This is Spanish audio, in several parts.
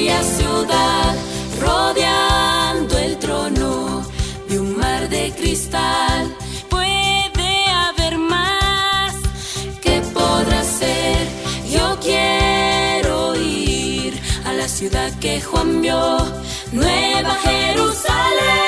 bella ciudad, rodeando el trono de un mar de cristal. Puede haber más que podrá ser. Yo quiero ir a la ciudad que Juan vio, Nueva Jerusalén.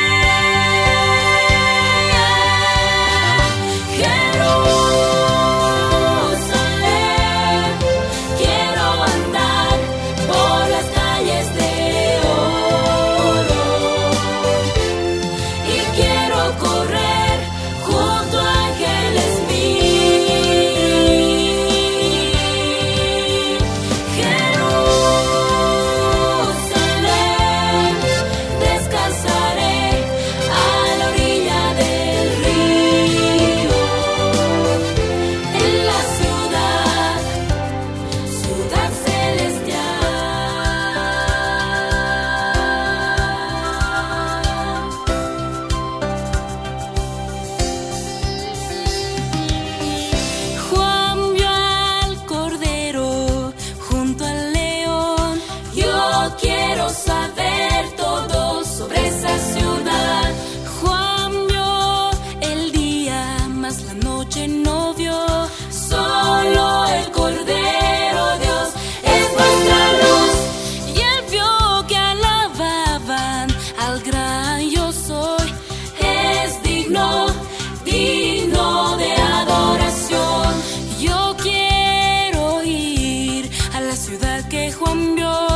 Saber todo sobre esa ciudad. Juan vio el día, mas la noche no vio. Solo el Cordero Dios es nuestra luz. Y él vio que alababan al gran yo soy. Es digno, digno de adoración. Yo quiero ir a la ciudad que Juan vio.